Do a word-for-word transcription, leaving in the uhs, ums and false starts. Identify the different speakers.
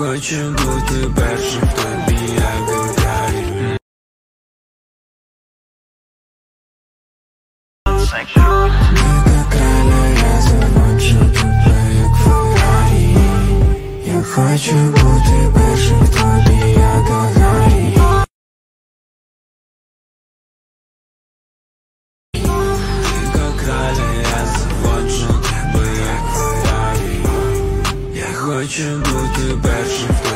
Speaker 1: хочу бути першим в тобі, як Гагарін. Мега краля, я заводжу тебе, як Феррарі. Я хочу бути першим в тобі, як Гагарін. Мега краля, я заводжу тебе, як Феррарі. Я хочу бути першим в тобі.